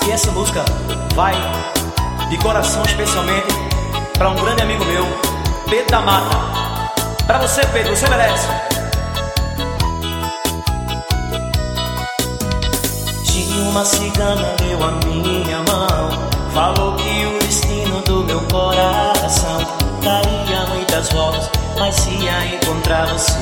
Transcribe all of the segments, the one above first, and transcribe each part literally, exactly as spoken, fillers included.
E essa música vai de coração especialmente para um grande amigo meu, Pedro da Mata. Para você, Pedro, você merece. Tinha uma cigana, deu a minha mão, falou que o destino do meu coração daria muitas voltas, mas se ia encontrar você.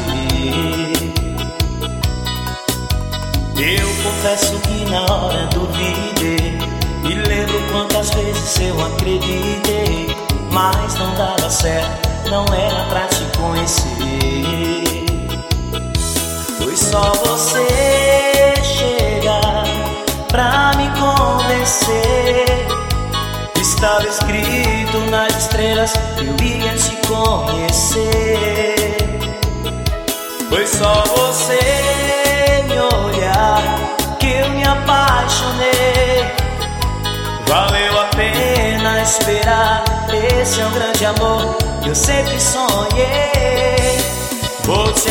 Eu confesso que na hora duvidei, me lembro quantas vezes eu acreditei, mas não dava certo, não era pra te conhecer. Foi só você chegar pra me convencer. Estava escrito nas estrelas que eu ia te conhecer. Foi só você me olhar que eu me apaixonei. Valeu a pena esperar, esse é um grande amor que eu sempre sonhei. Vou te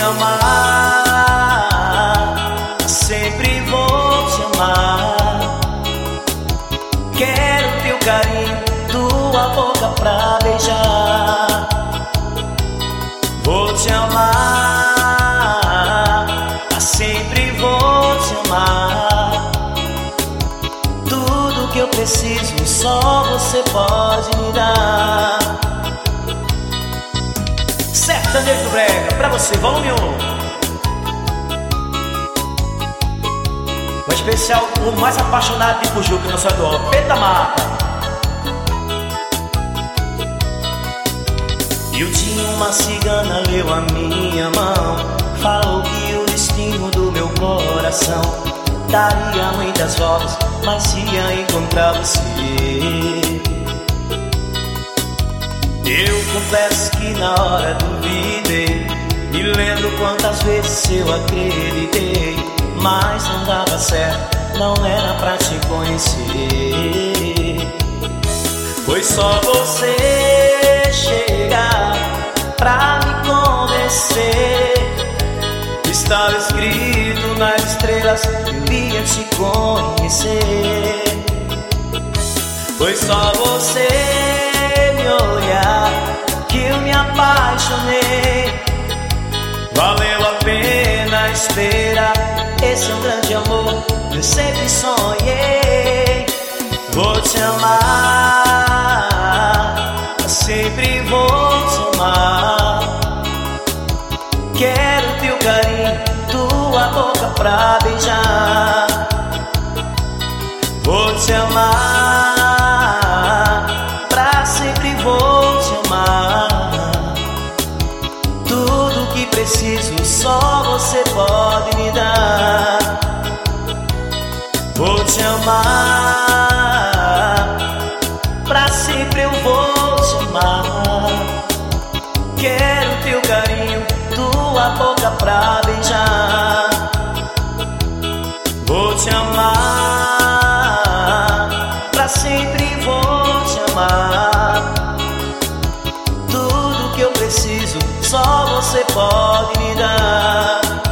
amar, sempre vou te amar. Quero teu carinho, tua boca pra beijar. Vou te amar, sempre vou te amar. Tudo que eu preciso só você pode me dar. Sertanejo do Brega, pra você, volume um. O especial, o mais apaixonado de Pujuca, não só do Pedro da Mata. Eu tinha uma cigana, leu a minha mão, falou que o destino do meu coração daria muitas voltas, mas se ia encontrar você. Eu confesso que na hora duvidei, me lembro quantas vezes eu acreditei, mas não dava certo, não era pra te conhecer. Foi só você chegar pra me convencer. Estava escrito nas estrelas que eu ia te conhecer. Foi só você me olhar que eu me apaixonei. Valeu a pena esperar, esse é um grande amor que eu sempre sonhei. Vou te amar, sempre vou te amar. Quero teu carinho, tua boca pra beijar. Vou te amar, pra sempre vou te amar. Tudo que preciso só você pode me dar. Vou te amar, pra sempre eu vou te amar. Quero teu carinho, tua boca pra beijar. Vou te amar, pra sempre vou te amar. Tudo que eu preciso só você pode me dar.